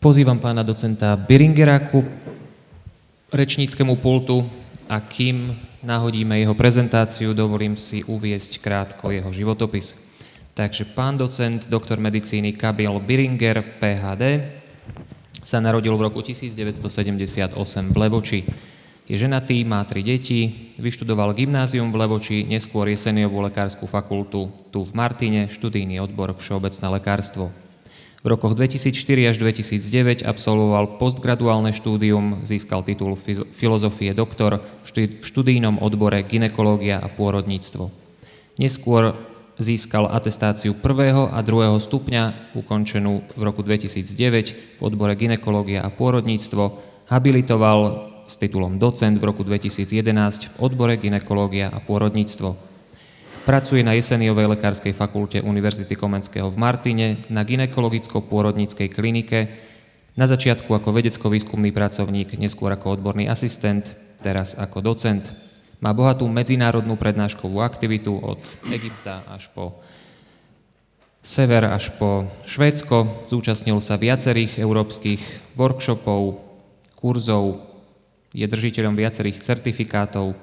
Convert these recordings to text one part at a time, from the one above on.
Pozývam pána docenta Biringera ku rečníckemu pultu a kým nahodíme jeho prezentáciu, dovolím si uviesť krátko jeho životopis. Takže pán docent, doktor medicíny Kamil Biringer, PhD, sa narodil v roku 1978 v Levoči. Je ženatý, má 3 deti, vyštudoval gymnázium v Levoči, neskôr jeseniovú lekárskú fakultu tu v Martine, študijný odbor všeobecné lekárstvo. V rokoch 2004 až 2009 absolvoval postgraduálne štúdium, získal titul filozofie doktor v študijnom odbore gynekológia a pôrodníctvo. Neskôr získal atestáciu 1. a 2. stupňa, ukončenú v roku 2009 v odbore gynekológia a pôrodníctvo, habilitoval s titulom docent v roku 2011 v odbore gynekológia a pôrodníctvo. Pracuje na Jeseniovej lekárskej fakulte Univerzity Komenského v Martine, na gynekologicko-pôrodníckej klinike, na začiatku ako vedecko-výskumný pracovník, neskôr ako odborný asistent, teraz ako docent. Má bohatú medzinárodnú prednáškovú aktivitu od Egypta až po sever, až po Švédsko. Zúčastnil sa viacerých európskych workshopov, kurzov, je držiteľom viacerých certifikátov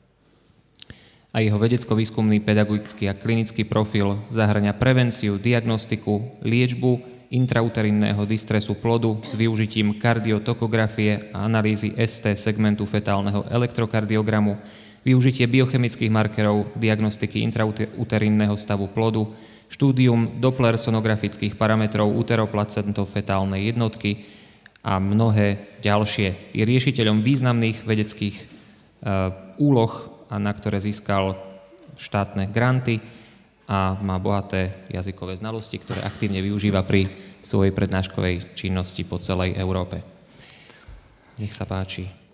a jeho vedecko-výskumný, pedagogický a klinický profil zahŕňa prevenciu, diagnostiku, liečbu intrauterínneho distresu plodu s využitím kardiotokografie a analýzy ST segmentu fetálneho elektrokardiogramu, využitie biochemických markerov, diagnostiky intrauterínneho stavu plodu, štúdium Doppler sonografických parametrov uteroplacentofetálnej jednotky a mnohé ďalšie. Je riešiteľom významných vedeckých úloh, a na ktoré získal štátne granty a má bohaté jazykové znalosti, ktoré aktívne využíva pri svojej prednáškovej činnosti po celej Európe. Nech sa páči.